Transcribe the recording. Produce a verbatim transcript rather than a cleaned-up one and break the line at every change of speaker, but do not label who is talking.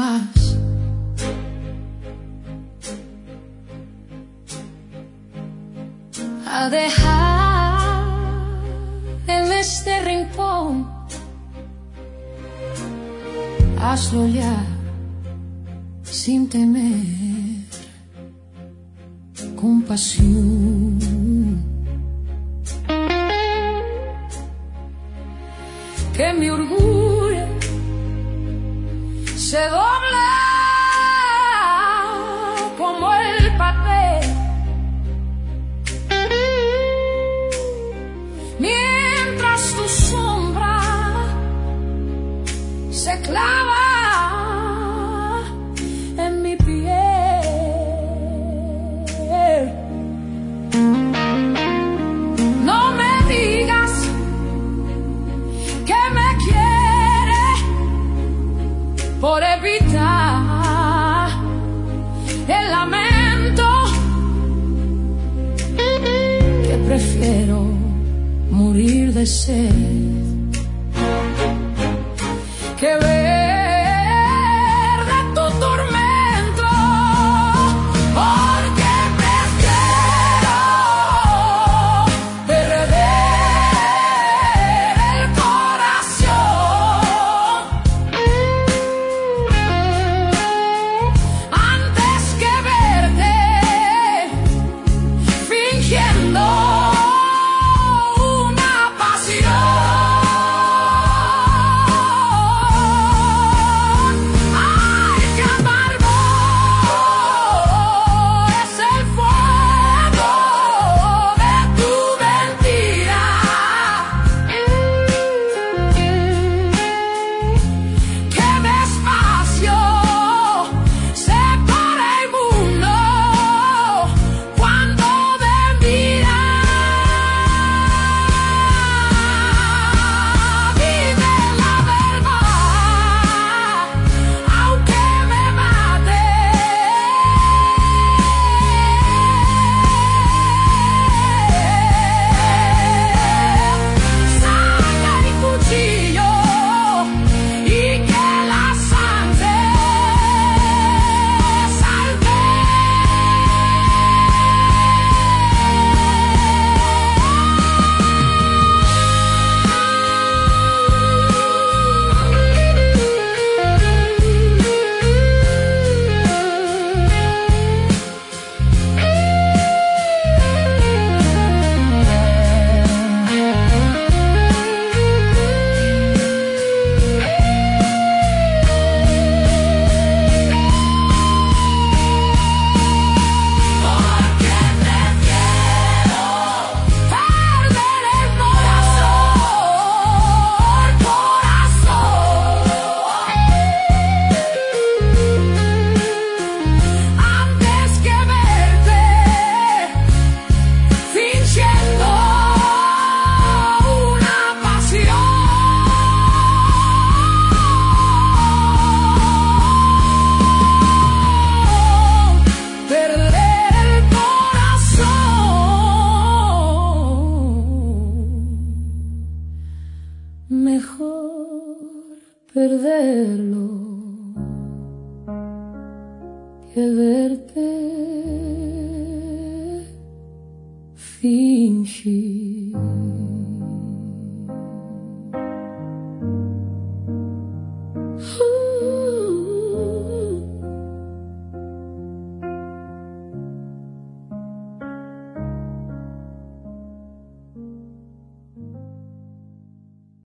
vas. A dejar en este rincón, hazlo ya sin temer, con pasión. Que mi orgullo se dobla como el papel, mientras tu sombra se clava en mi piel. No me digas que me quiere por evitar el lamento, que prefiero morir de sed que ver de tu tormento, porque prefiero perder el corazón antes que verte fingiendo una pasión. Mejor perderlo que verte fingir.